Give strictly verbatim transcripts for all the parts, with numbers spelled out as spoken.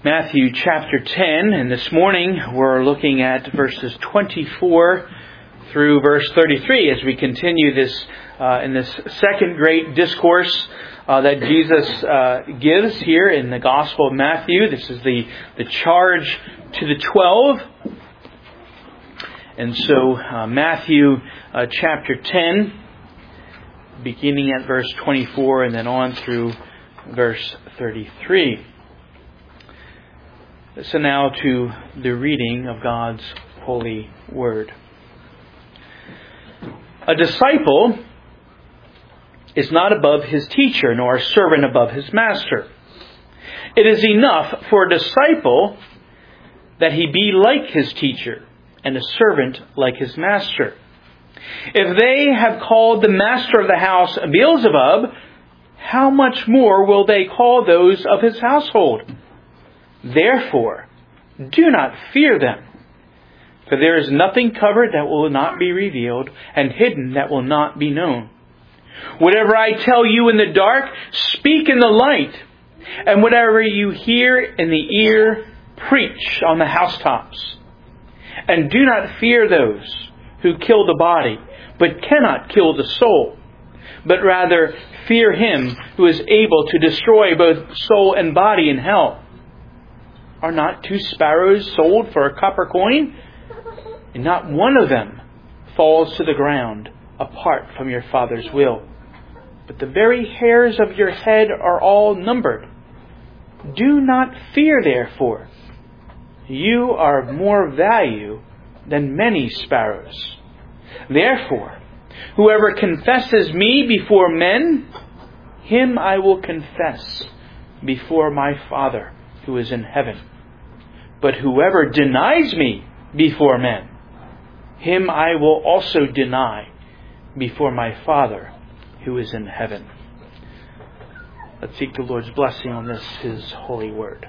Matthew chapter ten, and this morning we're looking at verses twenty-four through verse thirty-three as we continue this uh, in this second great discourse uh, that Jesus uh, gives here in the Gospel of Matthew. This is the, the charge to the twelve. And so uh, Matthew uh, chapter ten, beginning at verse twenty-four and then on through verse thirty-three. So now to the reading of God's holy word. A disciple is not above his teacher, nor a servant above his master. It is enough for a disciple that he be like his teacher, and a servant like his master. If they have called the master of the house Beelzebub, how much more will they call those of his household? Therefore, do not fear them. For there is nothing covered that will not be revealed, and hidden that will not be known. Whatever I tell you in the dark, speak in the light. And whatever you hear in the ear, preach on the housetops. And do not fear those who kill the body, but cannot kill the soul. But rather fear him who is able to destroy both soul and body in hell. Are not two sparrows sold for a copper coin? And not one of them falls to the ground apart from your Father's will. But the very hairs of your head are all numbered. Do not fear, therefore. You are of more value than many sparrows. Therefore, whoever confesses me before men, him I will confess before my Father who is in heaven. But whoever denies me before men, him I will also deny before my Father who is in heaven. Let's seek the Lord's blessing on this, His holy word.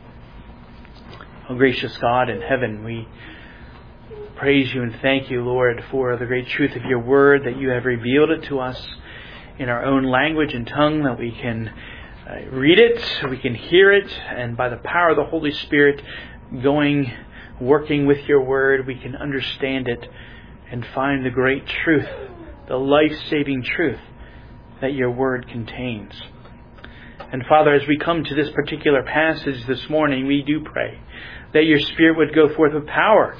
Oh, gracious God in heaven, we praise you and thank you, Lord, for the great truth of your word, that you have revealed it to us in our own language and tongue, that we can uh, read it, we can hear it, and by the power of the Holy Spirit going, working with your word, we can understand it and find the great truth, the life-saving truth that your word contains. And Father, as we come to this particular passage this morning, we do pray that your Spirit would go forth with power,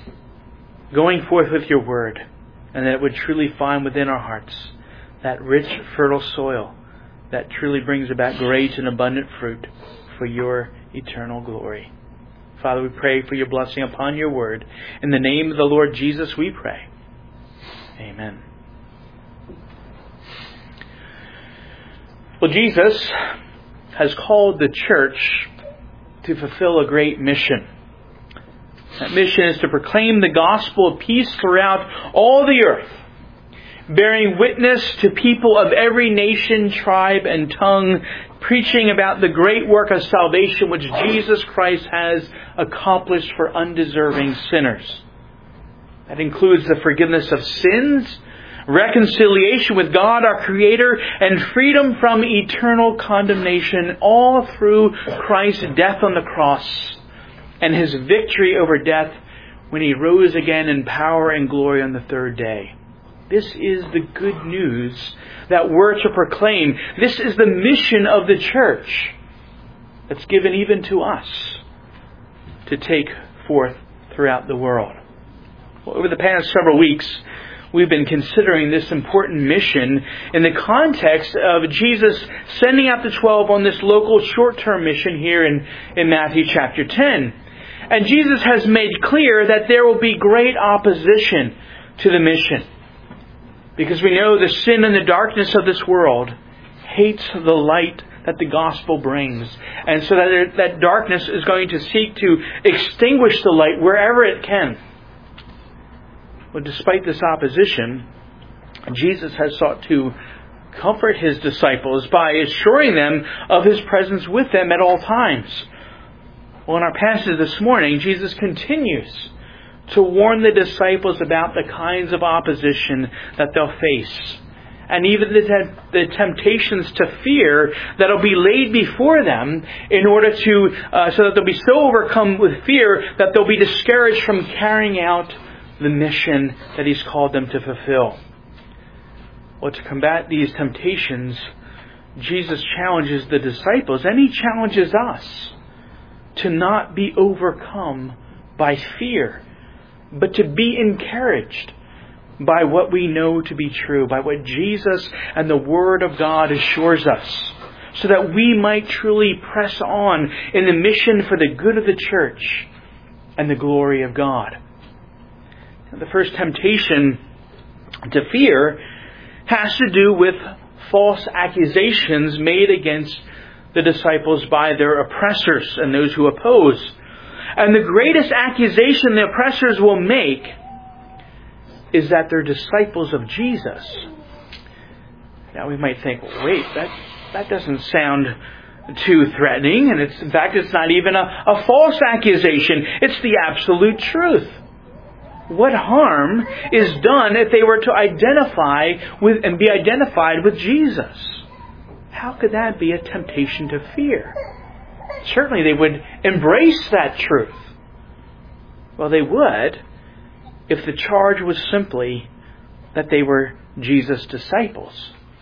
going forth with your word, and that it would truly find within our hearts that rich, fertile soil that truly brings about great and abundant fruit for your eternal glory. Father, we pray for your blessing upon your word. In the name of the Lord Jesus, we pray. Amen. Well, Jesus has called the church to fulfill a great mission. That mission is to proclaim the gospel of peace throughout all the earth, bearing witness to people of every nation, tribe, and tongue, preaching about the great work of salvation which Jesus Christ has accomplished for undeserving sinners. That includes the forgiveness of sins, reconciliation with God, our Creator, and freedom from eternal condemnation, all through Christ's death on the cross and His victory over death when He rose again in power and glory on the third day. This is the good news that we're to proclaim. This is the mission of the church that's given even to us to take forth throughout the world. Well, over the past several weeks, we've been considering this important mission in the context of Jesus sending out the twelve on this local short-term mission here in, in Matthew chapter ten. And Jesus has made clear that there will be great opposition to the mission, because we know the sin and the darkness of this world hates the light that the gospel brings. And so that, that darkness is going to seek to extinguish the light wherever it can. But despite this opposition, Jesus has sought to comfort His disciples by assuring them of His presence with them at all times. Well, in our passage this morning, Jesus continues to warn the disciples about the kinds of opposition that they'll face and even the, the temptations to fear that will be laid before them in order to, uh, so that they'll be so overcome with fear that they'll be discouraged from carrying out the mission that He's called them to fulfill. Well, to combat these temptations, Jesus challenges the disciples, and He challenges us to not be overcome by fear, but to be encouraged by what we know to be true, by what Jesus and the Word of God assures us, so that we might truly press on in the mission for the good of the church and the glory of God. The first temptation to fear has to do with false accusations made against the disciples by their oppressors and those who oppose. And the greatest accusation the oppressors will make is that they're disciples of Jesus. Now we might think, well, wait, that, that doesn't sound too threatening. And it's, in fact, it's not even a, a false accusation. It's the absolute truth. What harm is done if they were to identify with and be identified with Jesus? How could that be a temptation to fear? Certainly they would embrace that truth. Well, they would if the charge was simply that they were Jesus' disciples.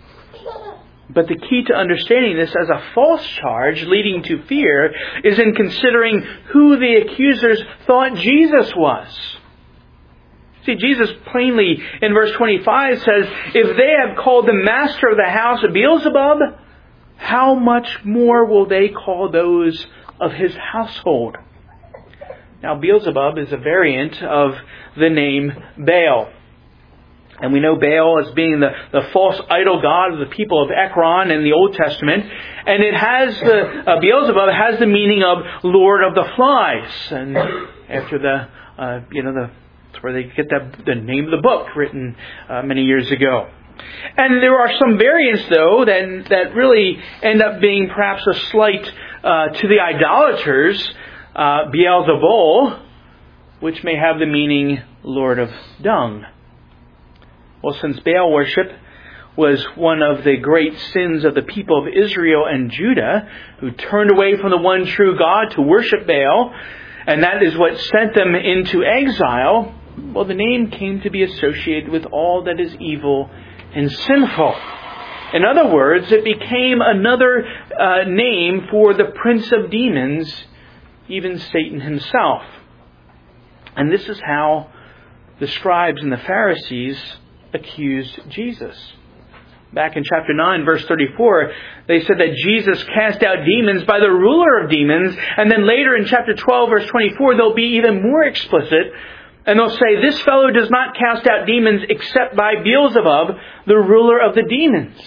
But the key to understanding this as a false charge leading to fear is in considering who the accusers thought Jesus was. See, Jesus plainly in verse twenty-five says, if they have called the master of the house Beelzebub, how much more will they call those of his household? Now, Beelzebub is a variant of the name Baal. And we know Baal as being the, the false idol god of the people of Ekron in the Old Testament. And it has the, uh, Beelzebub has the meaning of Lord of the Flies. And after the, uh, you know, the, that's where they get that, the name of the book written uh, many years ago. And there are some variants, though, that, that really end up being perhaps a slight uh, to the idolaters, uh, Beelzebul, which may have the meaning Lord of Dung. Well, since Baal worship was one of the great sins of the people of Israel and Judah, who turned away from the one true God to worship Baal, and that is what sent them into exile, well, the name came to be associated with all that is evil and sinful. In other words, it became another uh, name for the prince of demons, even Satan himself. And this is how the scribes and the Pharisees accused Jesus. Back in chapter nine, verse thirty-four, they said that Jesus cast out demons by the ruler of demons. And then later in chapter twelve, verse twenty-four, they'll be even more explicit. And they'll say, this fellow does not cast out demons except by Beelzebub, the ruler of the demons.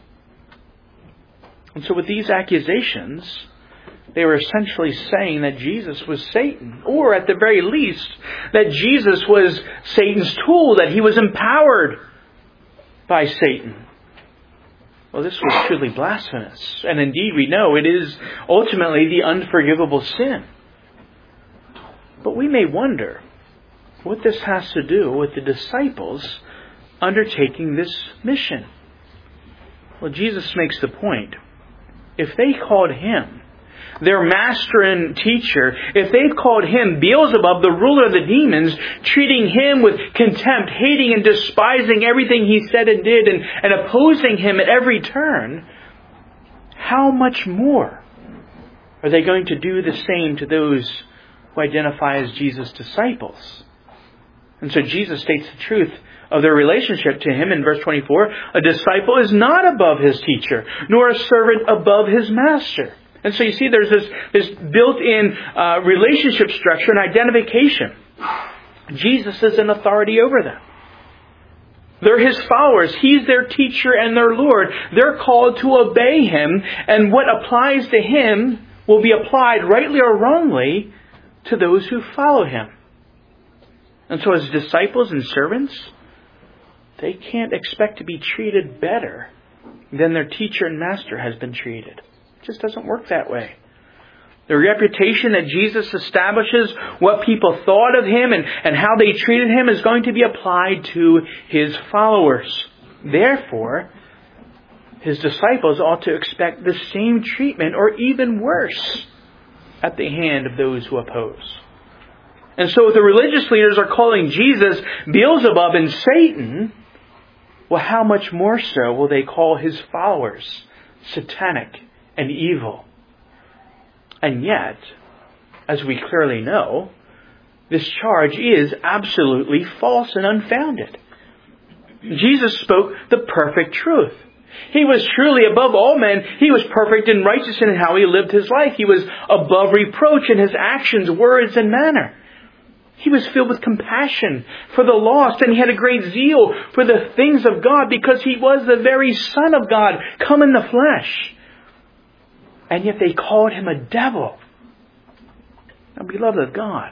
And so with these accusations, they were essentially saying that Jesus was Satan. Or at the very least, that Jesus was Satan's tool, that he was empowered by Satan. Well, this was truly blasphemous. And indeed, we know it is ultimately the unforgivable sin. But we may wonder what this has to do with the disciples undertaking this mission. Well, Jesus makes the point. If they called him their master and teacher, if they called him Beelzebub, the ruler of the demons, treating him with contempt, hating and despising everything he said and did, and, and opposing him at every turn, how much more are they going to do the same to those who identify as Jesus' disciples? And so Jesus states the truth of their relationship to him in verse twenty-four. A disciple is not above his teacher, nor a servant above his master. And so you see there's this, this built-in uh, relationship structure and identification. Jesus is an authority over them. They're his followers. He's their teacher and their Lord. They're called to obey him. And what applies to him will be applied, rightly or wrongly, to those who follow him. And so as disciples and servants, they can't expect to be treated better than their teacher and master has been treated. It just doesn't work that way. The reputation that Jesus establishes, what people thought of him and, and how they treated him, is going to be applied to his followers. Therefore, his disciples ought to expect the same treatment or even worse at the hand of those who oppose. And so if the religious leaders are calling Jesus Beelzebub and Satan, well, how much more so will they call his followers satanic and evil? And yet, as we clearly know, this charge is absolutely false and unfounded. Jesus spoke the perfect truth. He was truly above all men. He was perfect and righteous in how he lived his life. He was above reproach in his actions, words, and manner. He was filled with compassion for the lost, and he had a great zeal for the things of God because he was the very Son of God, come in the flesh. And yet they called him a devil. Now, beloved of God,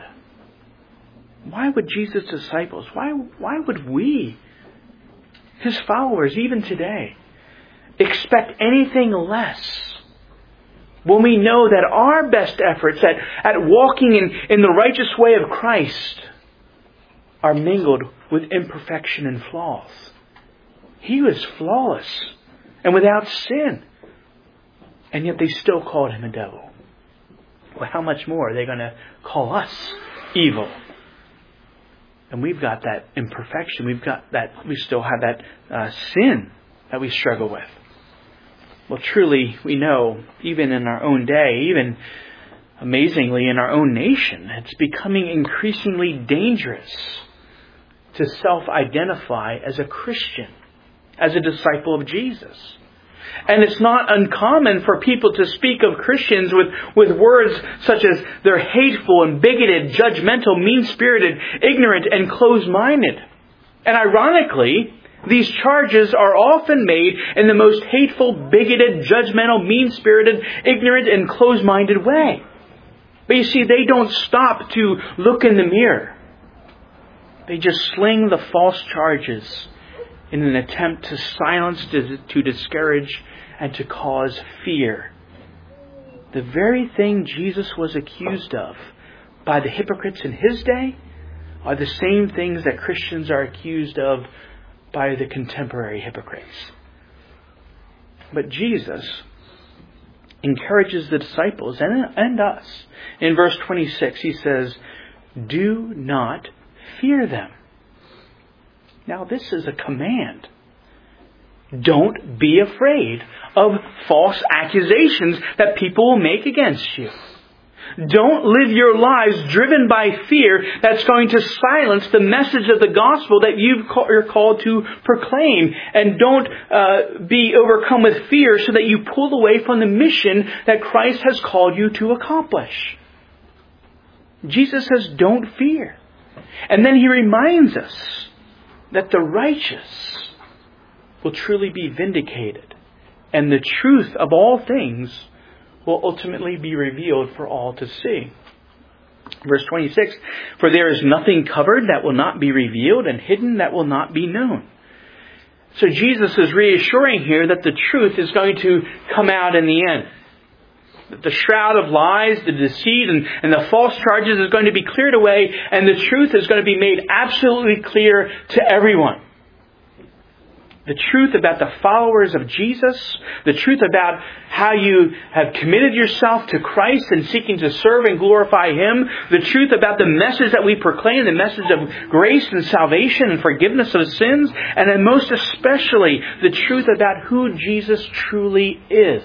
why would Jesus' disciples, why, why would we, his followers, even today, expect anything less when we know that our best efforts at, at walking in, in the righteous way of Christ are mingled with imperfection and flaws? He was flawless and without sin. And yet they still called him a devil. Well, how much more are they going to call us evil? And we've got that imperfection. We've got that. We still have that uh, sin that we struggle with. Well, truly, we know, even in our own day, even amazingly in our own nation, it's becoming increasingly dangerous to self-identify as a Christian, as a disciple of Jesus. And it's not uncommon for people to speak of Christians with, with words such as they're hateful and bigoted, judgmental, mean-spirited, ignorant, and closed-minded. And ironically, these charges are often made in the most hateful, bigoted, judgmental, mean-spirited, ignorant, and closed-minded way. But you see, they don't stop to look in the mirror. They just sling the false charges in an attempt to silence, to discourage, and to cause fear. The very thing Jesus was accused of by the hypocrites in his day are the same things that Christians are accused of by the contemporary hypocrites. But Jesus encourages the disciples and, and us. In verse twenty-six, he says, "Do not fear them." Now, this is a command. Don't be afraid of false accusations that people will make against you. Don't live your lives driven by fear that's going to silence the message of the gospel that you're called to proclaim. And don't uh, be overcome with fear so that you pull away from the mission that Christ has called you to accomplish. Jesus says, don't fear. And then he reminds us that the righteous will truly be vindicated, and the truth of all things will ultimately be revealed for all to see. Verse twenty-six, "For there is nothing covered that will not be revealed, and hidden that will not be known." So Jesus is reassuring here that the truth is going to come out in the end. That the shroud of lies, the deceit, and, and the false charges is going to be cleared away, and the truth is going to be made absolutely clear to everyone. The truth about the followers of Jesus, the truth about how you have committed yourself to Christ and seeking to serve and glorify Him, the truth about the message that we proclaim, the message of grace and salvation and forgiveness of sins, and then most especially the truth about who Jesus truly is.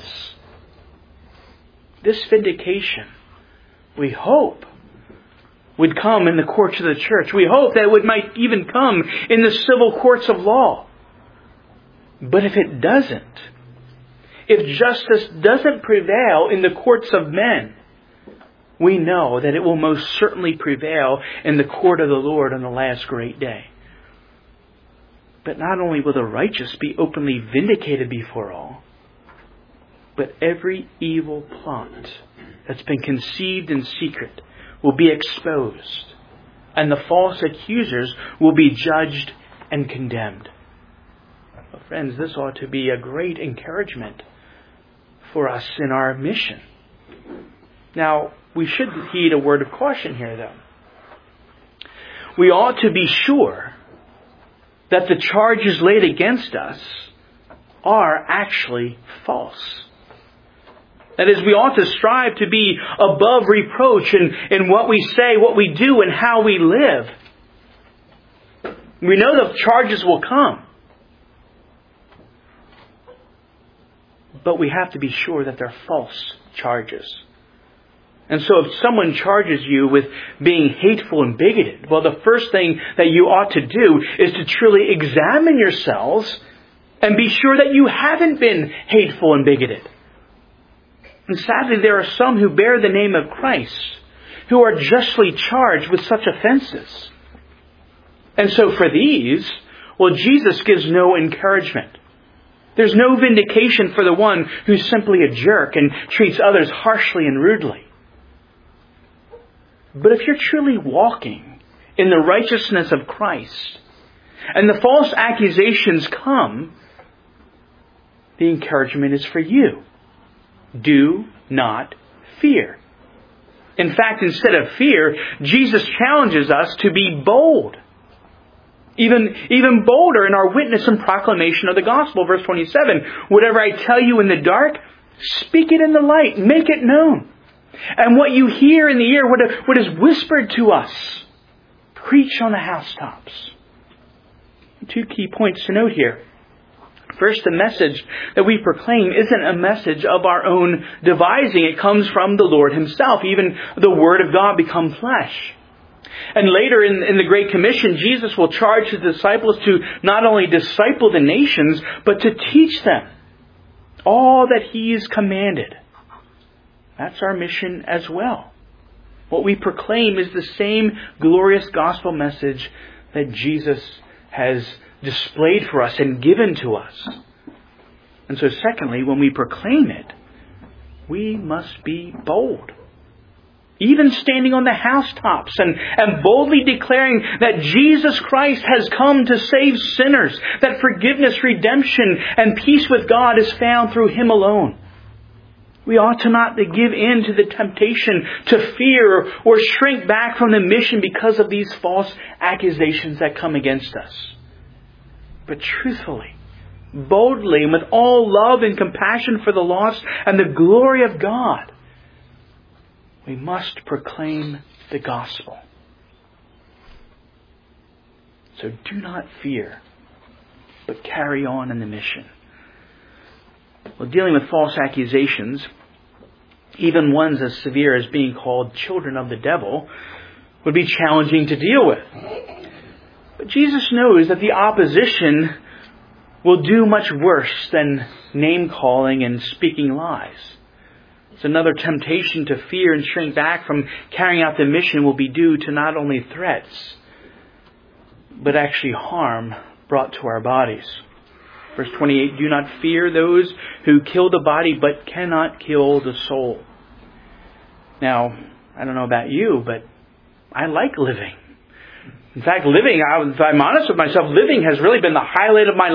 This vindication, we hope, would come in the courts of the church. We hope that it would might even come in the civil courts of law. But if it doesn't, if justice doesn't prevail in the courts of men, we know that it will most certainly prevail in the court of the Lord on the last great day. But not only will the righteous be openly vindicated before all, but every evil plot that's been conceived in secret will be exposed, and the false accusers will be judged and condemned. Well, friends, this ought to be a great encouragement for us in our mission. Now, we should heed a word of caution here, though. We ought to be sure that the charges laid against us are actually false. That is, we ought to strive to be above reproach in, in what we say, what we do, and how we live. We know the charges will come. But we have to be sure that they're false charges. And so if someone charges you with being hateful and bigoted, well, the first thing that you ought to do is to truly examine yourselves and be sure that you haven't been hateful and bigoted. And sadly, there are some who bear the name of Christ who are justly charged with such offenses. And so for these, well, Jesus gives no encouragement. There's no vindication for the one who's simply a jerk and treats others harshly and rudely. But if you're truly walking in the righteousness of Christ, and the false accusations come, the encouragement is for you. Do not fear. In fact, instead of fear, Jesus challenges us to be bold. Even, even bolder in our witness and proclamation of the gospel. Verse twenty-seven, whatever I tell you in the dark, speak it in the light. Make it known. And what you hear in the ear, what, what is whispered to us, preach on the housetops. Two key points to note here. First, the message that we proclaim isn't a message of our own devising. It comes from the Lord Himself. Even the Word of God become flesh. And later in, in the Great Commission, Jesus will charge His disciples to not only disciple the nations, but to teach them all that He has commanded. That's our mission as well. What we proclaim is the same glorious gospel message that Jesus has displayed for us and given to us. And so secondly, when we proclaim it, we must be bold. Even standing on the housetops and, and boldly declaring that Jesus Christ has come to save sinners, that forgiveness, redemption, and peace with God is found through Him alone. We ought to not give in to the temptation to fear or shrink back from the mission because of these false accusations that come against us. But truthfully, boldly, and with all love and compassion for the lost and the glory of God, we must proclaim the gospel. So do not fear, but carry on in the mission. Well, dealing with false accusations, even ones as severe as being called children of the devil, would be challenging to deal with. But Jesus knows that the opposition will do much worse than name-calling and speaking lies. So another temptation to fear and shrink back from carrying out the mission will be due to not only threats, but actually harm brought to our bodies. Verse twenty-eight, do not fear those who kill the body but cannot kill the soul. Now, I don't know about you, but I like living. In fact, living, if I'm honest with myself, living has really been the highlight of my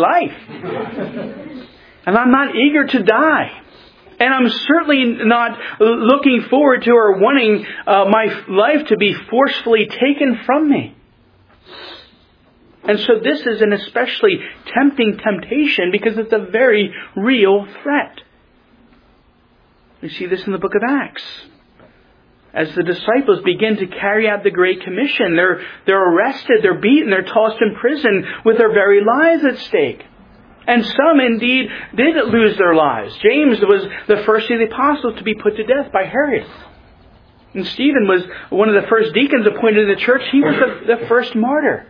life. And I'm not eager to die. And I'm certainly not looking forward to or wanting uh, my life to be forcefully taken from me. And so this is an especially tempting temptation because it's a very real threat. We see this in the book of Acts. As the disciples begin to carry out the Great Commission, they're, they're arrested, they're beaten, they're tossed in prison with their very lives at stake. And some indeed did lose their lives. James was the first of the apostles to be put to death by Herod. And Stephen was one of the first deacons appointed in the church. He was the, the first martyr.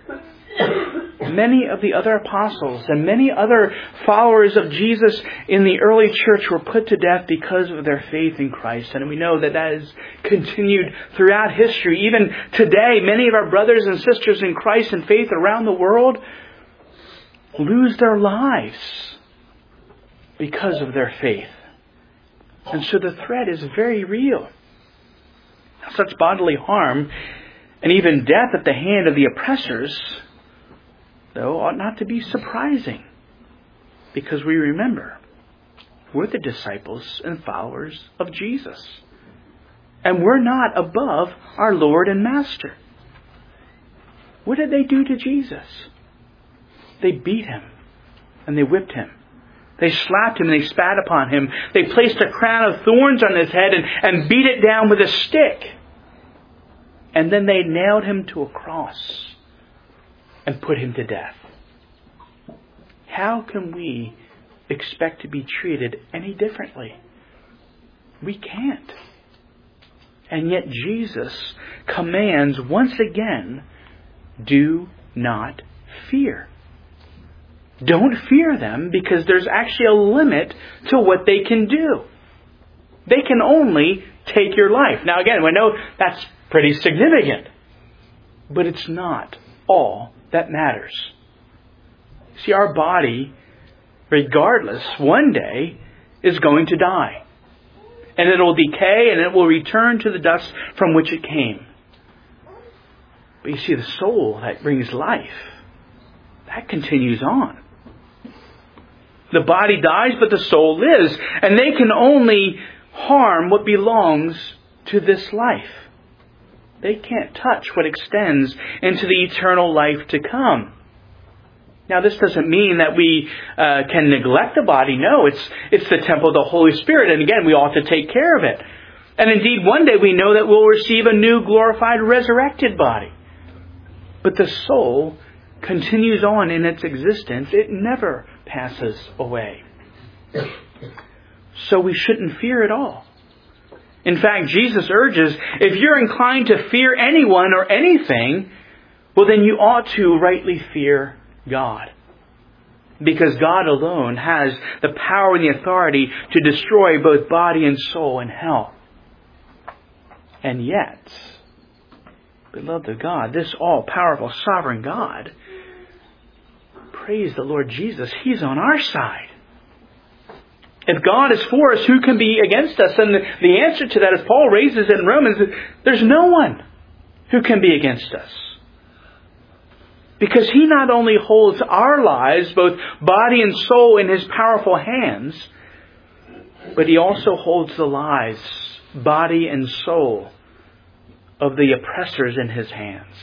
Many of the other apostles and many other followers of Jesus in the early church were put to death because of their faith in Christ. And we know that that has continued throughout history. Even today, many of our brothers and sisters in Christ and faith around the world lose their lives because of their faith. And so the threat is very real. Such bodily harm and even death at the hand of the oppressors, though, ought not to be surprising, because we remember we're the disciples and followers of Jesus. And we're not above our Lord and Master. What did they do to Jesus? They beat him and they whipped him. They slapped him and they spat upon him. They placed a crown of thorns on his head and, and beat it down with a stick. And then they nailed him to a cross and put him to death. How can we expect to be treated any differently? We can't. And yet Jesus commands once again, do not fear. Don't fear them, because there's actually a limit to what they can do. They can only take your life. Now again, we know that's pretty significant. But it's not all that matters. See, our body, regardless, one day is going to die. And it will decay and it will return to the dust from which it came. But you see, the soul that brings life, that continues on. The body dies, but the soul lives. And they can only harm what belongs to this life. They can't touch what extends into the eternal life to come. Now, this doesn't mean that we uh, can neglect the body. No, it's it's the temple of the Holy Spirit. And again, we ought to take care of it. And indeed, one day we know that we'll receive a new glorified, resurrected body. But the soul continues on in its existence. It never passes away. So we shouldn't fear at all. In fact, Jesus urges, if you're inclined to fear anyone or anything, well, then you ought to rightly fear God. Because God alone has the power and the authority to destroy both body and soul in hell. And yet, beloved of God, this all-powerful sovereign God, praise the Lord Jesus, He's on our side. If God is for us, who can be against us? And the, the answer to that, as Paul raises in Romans, is there's no one who can be against us. Because He not only holds our lives, both body and soul, in His powerful hands, but He also holds the lives, body and soul, of the oppressors in His hands.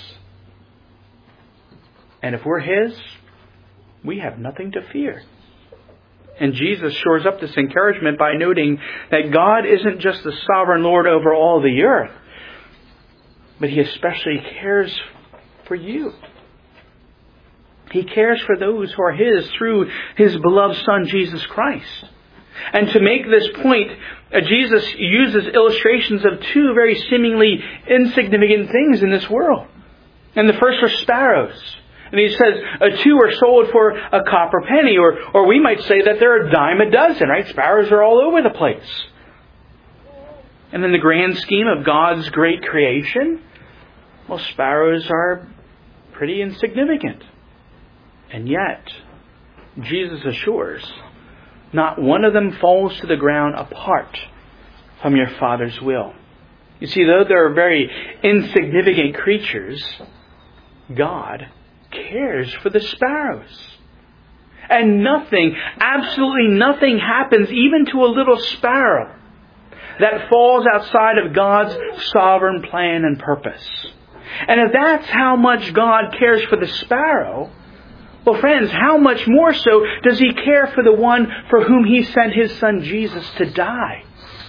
And if we're His, we have nothing to fear. And Jesus shores up this encouragement by noting that God isn't just the sovereign Lord over all the earth, but He especially cares for you. He cares for those who are His through His beloved Son, Jesus Christ. And to make this point, uh, Jesus uses illustrations of two very seemingly insignificant things in this world. And the first are sparrows. And He says, uh, two are sold for a copper penny, or, or we might say that they're a dime a dozen, right? Sparrows are all over the place. And in the grand scheme of God's great creation, well, sparrows are pretty insignificant. And yet, Jesus assures, not one of them falls to the ground apart from your Father's will. You see, though they're very insignificant creatures, God cares for the sparrows. And nothing, absolutely nothing happens even to a little sparrow that falls outside of God's sovereign plan and purpose. And if that's how much God cares for the sparrow, well, friends, how much more so does He care for the one for whom He sent His Son Jesus to die?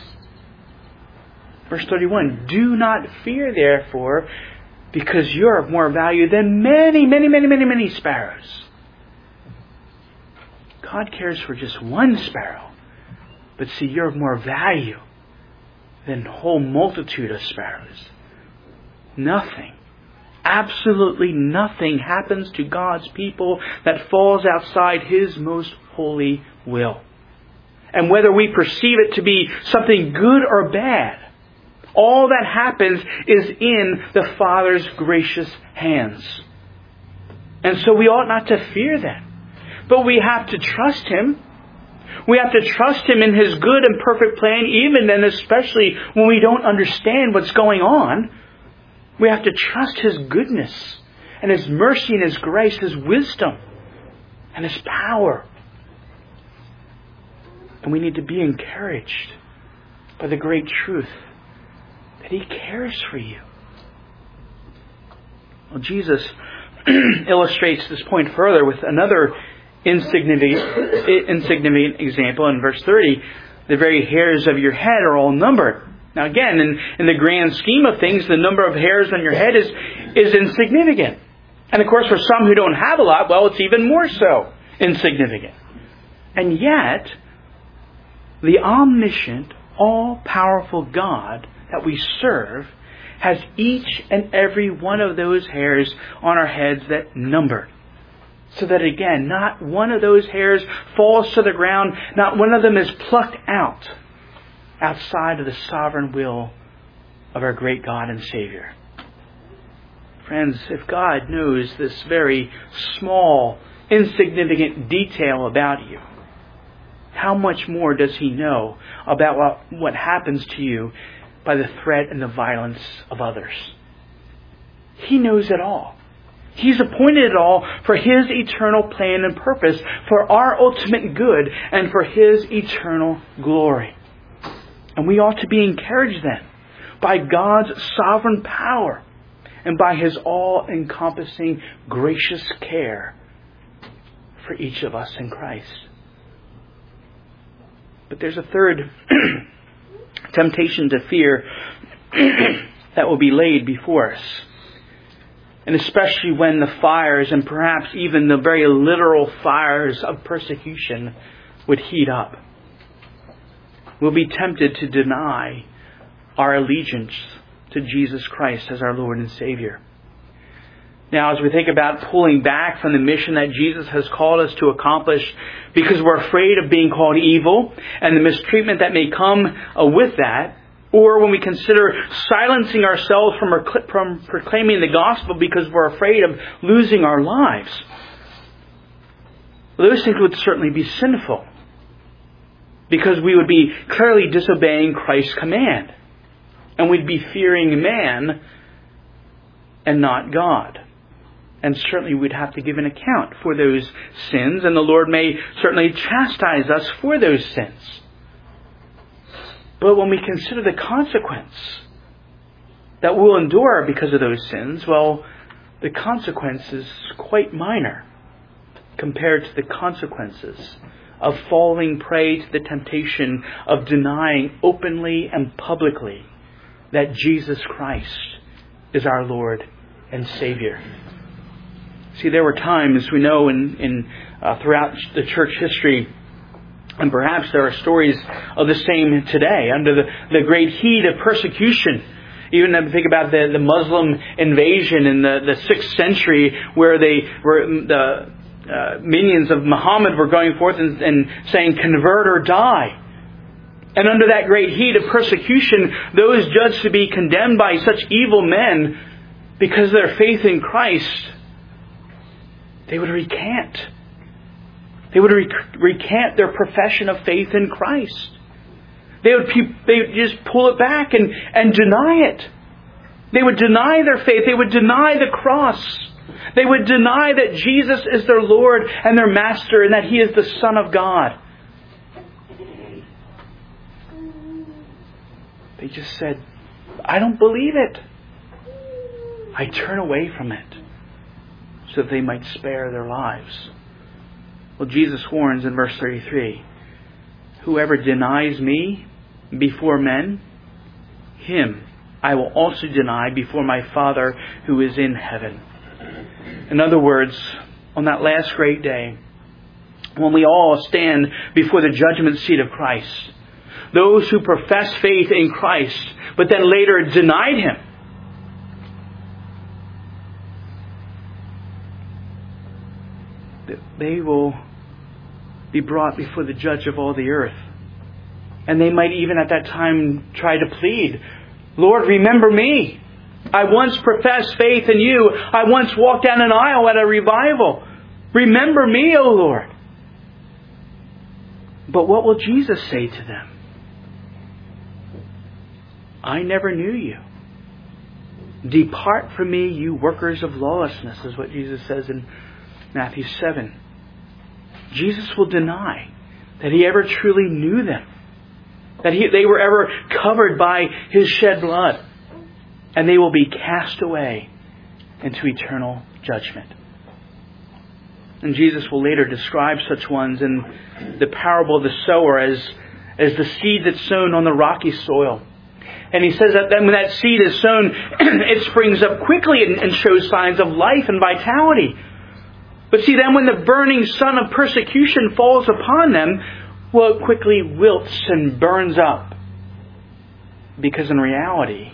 Verse thirty-one, do not fear, therefore, because you're of more value than many, many, many, many, many sparrows. God cares for just one sparrow. But see, you're of more value than a whole multitude of sparrows. Nothing, absolutely nothing happens to God's people that falls outside His most holy will. And whether we perceive it to be something good or bad, all that happens is in the Father's gracious hands. And so we ought not to fear that. But we have to trust Him. We have to trust Him in His good and perfect plan, even and especially when we don't understand what's going on. We have to trust His goodness and His mercy and His grace, His wisdom and His power. And we need to be encouraged by the great truth that He cares for you. Well, Jesus illustrates this point further with another insignificant, insignificant example in verse thirty. The very hairs of your head are all numbered. Now again, in, in the grand scheme of things, the number of hairs on your head is, is insignificant. And of course, for some who don't have a lot, well, it's even more so insignificant. And yet, the omniscient, all-powerful God that we serve has each and every one of those hairs on our heads that numbered. So that again, not one of those hairs falls to the ground, not one of them is plucked out outside of the sovereign will of our great God and Savior. Friends, if God knows this very small, insignificant detail about you, how much more does He know about what, what happens to you by the threat and the violence of others? He knows it all. He's appointed it all for His eternal plan and purpose, for our ultimate good and for His eternal glory. And we ought to be encouraged then by God's sovereign power and by His all-encompassing gracious care for each of us in Christ. But there's a third temptation to fear that will be laid before us. And especially when the fires, and perhaps even the very literal fires of persecution, would heat up. We'll be tempted to deny our allegiance to Jesus Christ as our Lord and Savior. Now, as we think about pulling back from the mission that Jesus has called us to accomplish because we're afraid of being called evil and the mistreatment that may come uh, with that, or when we consider silencing ourselves from, from proclaiming the gospel because we're afraid of losing our lives, those things would certainly be sinful because we would be clearly disobeying Christ's command. And we'd be fearing man and not God. And certainly we'd have to give an account for those sins, and the Lord may certainly chastise us for those sins. But when we consider the consequence that we'll endure because of those sins, well, the consequence is quite minor compared to the consequences of falling prey to the temptation of denying openly and publicly that Jesus Christ is our Lord and Savior. See, there were times, we know, in, in uh, throughout the church history, and perhaps there are stories of the same today, under the, the great heat of persecution. Even if you think about the, the Muslim invasion in the, the sixth century, where they were the uh, minions of Muhammad were going forth and, and saying, "Convert or die." And under that great heat of persecution, those judged to be condemned by such evil men because of their faith in Christ, they would recant. They would rec- recant their profession of faith in Christ. They would, they would just pull it back and, and deny it. They would deny their faith. They would deny the cross. They would deny that Jesus is their Lord and their Master and that He is the Son of God. They just said, "I don't believe it. I turn away from it," so that they might spare their lives. Well, Jesus warns in verse thirty-three, "Whoever denies me before men, him I will also deny before my Father who is in heaven." In other words, on that last great day, when we all stand before the judgment seat of Christ, those who profess faith in Christ, but then later denied Him, they will be brought before the judge of all the earth. And they might even at that time try to plead, "Lord, remember me. I once professed faith in You. I once walked down an aisle at a revival. Remember me, O Lord." But what will Jesus say to them? "I never knew you. Depart from me, you workers of lawlessness," is what Jesus says in Matthew seven. Jesus will deny that He ever truly knew them, that he, they were ever covered by His shed blood, and they will be cast away into eternal judgment. And Jesus will later describe such ones in the parable of the sower as, as the seed that's sown on the rocky soil. And he says that then when that seed is sown, it springs up quickly and, and shows signs of life and vitality. But see, then when the burning sun of persecution falls upon them, well, it quickly wilts and burns up. Because in reality,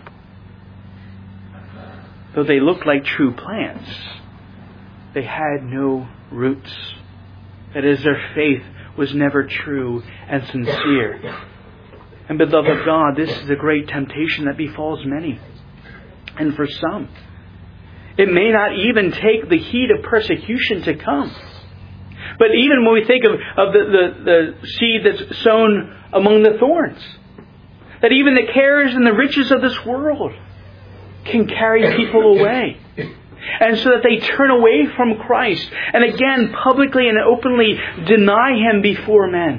though they looked like true plants, they had no roots. That is, their faith was never true and sincere. And beloved of God, this is a great temptation that befalls many. And for some, it may not even take the heat of persecution to come. But even when we think of, of the, the, the seed that's sown among the thorns, that even the cares and the riches of this world can carry people away. And so that they turn away from Christ and again publicly and openly deny Him before men.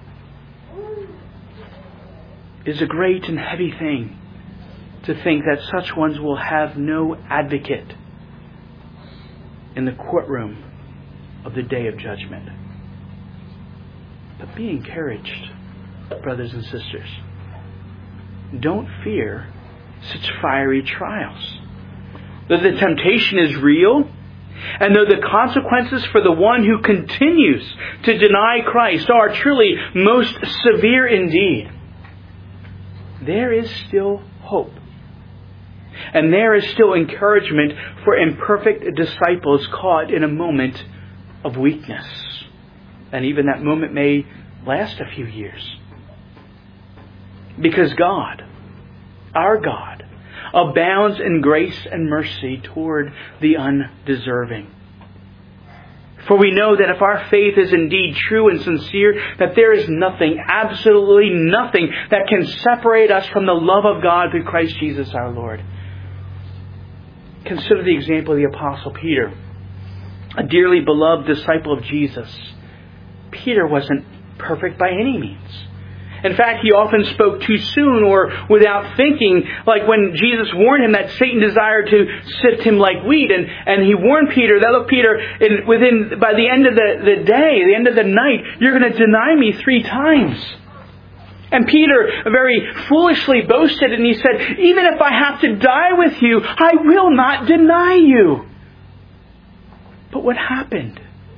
It is a great and heavy thing to think that such ones will have no advocate in the courtroom of the day of judgment. But be encouraged, brothers and sisters. Don't fear such fiery trials. Though the temptation is real, and though the consequences for the one who continues to deny Christ are truly most severe indeed, there is still hope. And there is still encouragement for imperfect disciples caught in a moment of weakness. And even that moment may last a few years. Because God, our God, abounds in grace and mercy toward the undeserving. For we know that if our faith is indeed true and sincere, that there is nothing, absolutely nothing, that can separate us from the love of God through Christ Jesus our Lord. Consider the example of the Apostle Peter, a dearly beloved disciple of Jesus. Peter wasn't perfect by any means. In fact, he often spoke too soon or without thinking, like when Jesus warned him that Satan desired to sift him like wheat. And, and he warned Peter that, look, Peter, in, within by the end of the, the day, the end of the night, you're going to deny me three times. And Peter very foolishly boasted and he said, even if I have to die with you, I will not deny you. But what happened?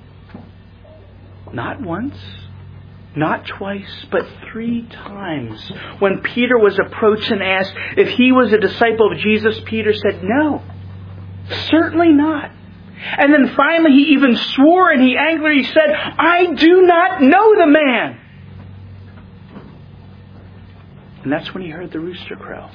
Not once. Not twice, but three times. When Peter was approached and asked if he was a disciple of Jesus, Peter said, no, certainly not. And then finally he even swore and he angrily said, I do not know the man. And that's when he heard the rooster crow.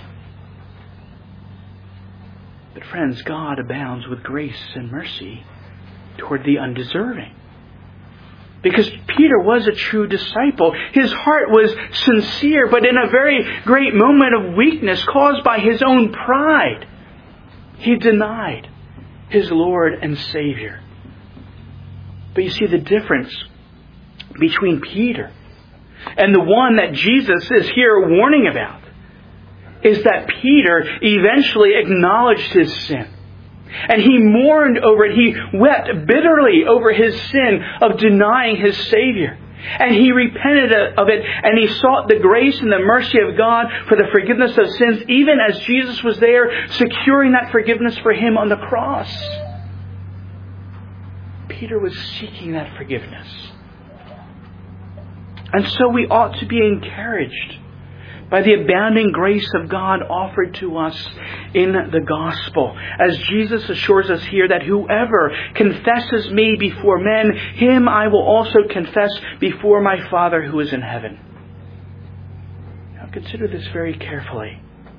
But friends, God abounds with grace and mercy toward the undeserving. Because Peter was a true disciple. His heart was sincere, but in a very great moment of weakness caused by his own pride, he denied his Lord and Savior. But you see the difference between Peter and the one that Jesus is here warning about is that Peter eventually acknowledged his sin. And he mourned over it. He wept bitterly over his sin of denying his Savior. And he repented of it. And he sought the grace and the mercy of God for the forgiveness of sins, even as Jesus was there securing that forgiveness for him on the cross. Peter was seeking that forgiveness. And so we ought to be encouraged by the abounding grace of God offered to us in the gospel. As Jesus assures us here that whoever confesses me before men, him I will also confess before my Father who is in heaven. Now consider this very carefully.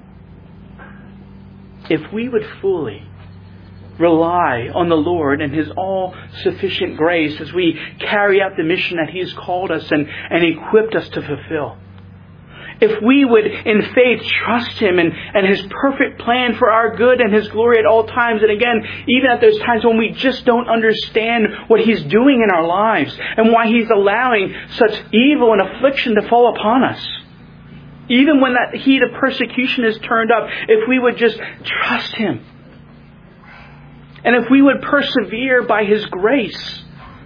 If we would fully rely on the Lord and His all-sufficient grace as we carry out the mission that He has called us and, and equipped us to fulfill, if we would in faith trust Him and, and His perfect plan for our good and His glory at all times, and again, even at those times when we just don't understand what He's doing in our lives and why He's allowing such evil and affliction to fall upon us, even when that heat of persecution is turned up, if we would just trust Him And if we would persevere by His grace,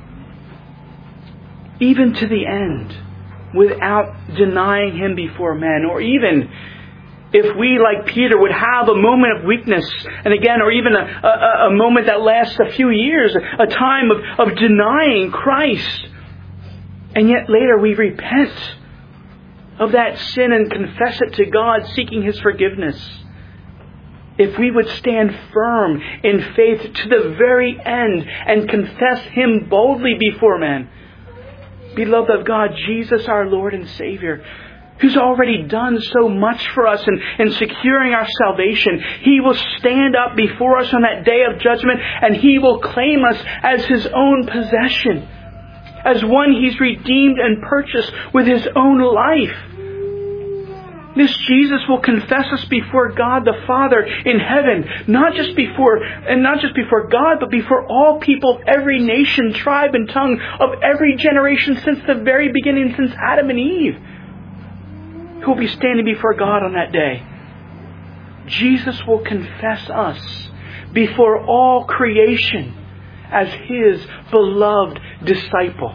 even to the end, without denying Him before men, or even if we, like Peter, would have a moment of weakness, and again, or even a, a, a moment that lasts a few years, a time of, of denying Christ, and yet later we repent of that sin and confess it to God, seeking His forgiveness. If we would stand firm in faith to the very end and confess Him boldly before men, beloved of God, Jesus our Lord and Savior, who's already done so much for us in, in securing our salvation, He will stand up before us on that day of judgment, and He will claim us as His own possession, as one He's redeemed and purchased with His own life. This Jesus will confess us before God the Father in heaven, not just before, and not just before God, but before all people of every nation, tribe, and tongue, of every generation since the very beginning, since Adam and Eve, who will be standing before God on that day. Jesus will confess us before all creation as His beloved disciple.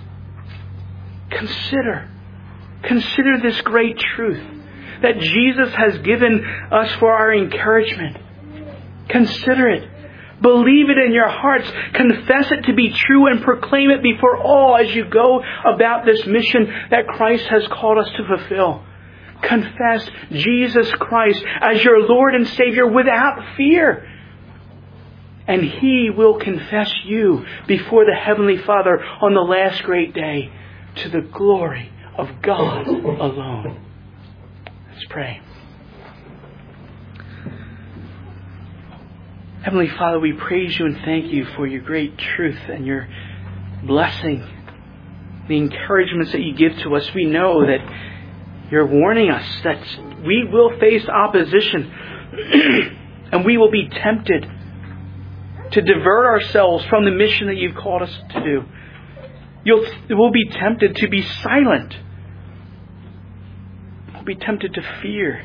Consider, consider this great truth that Jesus has given us for our encouragement. Consider it. Believe it in your hearts. Confess it to be true and proclaim it before all as you go about this mission that Christ has called us to fulfill. Confess Jesus Christ as your Lord and Savior without fear. And He will confess you before the Heavenly Father on the last great day to the glory of God alone. Let's pray. Heavenly Father, we praise You and thank You for Your great truth and Your blessing, the encouragements that You give to us. We know that You're warning us that we will face opposition and we will be tempted to divert ourselves from the mission that You've called us to do. You'll, we'll be tempted to be silent. We'll be tempted to fear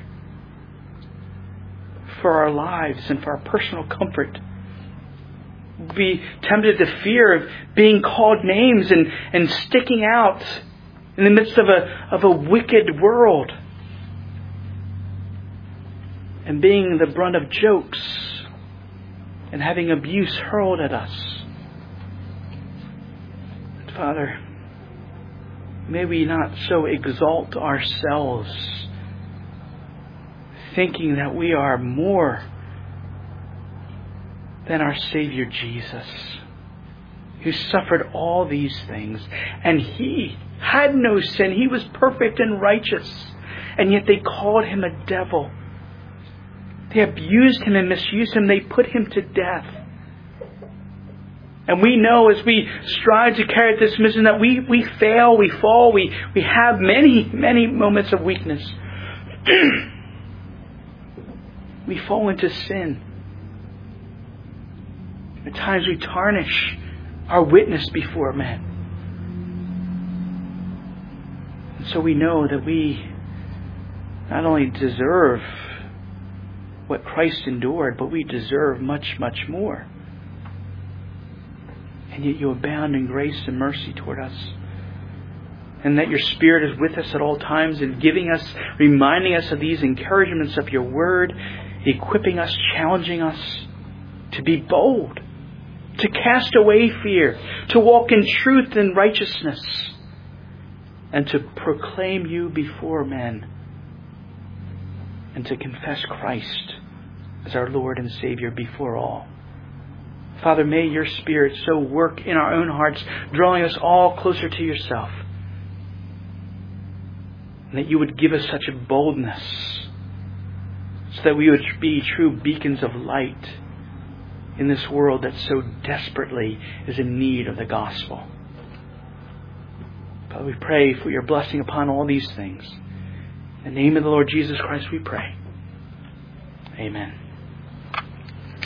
for our lives and for our personal comfort. We'll be tempted to fear of being called names and, and sticking out in the midst of a, of a wicked world, and being the brunt of jokes and having abuse hurled at us. Father, may we not so exalt ourselves, thinking that we are more than our Savior Jesus, who suffered all these things. And He had no sin. He was perfect and righteous. And yet they called Him a devil. They abused Him and misused Him. They put Him to death. And we know as we strive to carry out this mission that we, we fail, we fall, we, we have many, many moments of weakness. We fall into sin. At times we tarnish our witness before men. And so we know that we not only deserve what Christ endured, but we deserve much, much more. And yet You abound in grace and mercy toward us. And that Your Spirit is with us at all times and giving us, reminding us of these encouragements of Your Word, equipping us, challenging us to be bold, to cast away fear, to walk in truth and righteousness, and to proclaim You before men, and to confess Christ as our Lord and Savior before all. Father, may Your Spirit so work in our own hearts, drawing us all closer to Yourself, and that You would give us such a boldness so that we would be true beacons of light in this world that so desperately is in need of the gospel. Father, we pray for Your blessing upon all these things. In the name of the Lord Jesus Christ we pray. Amen.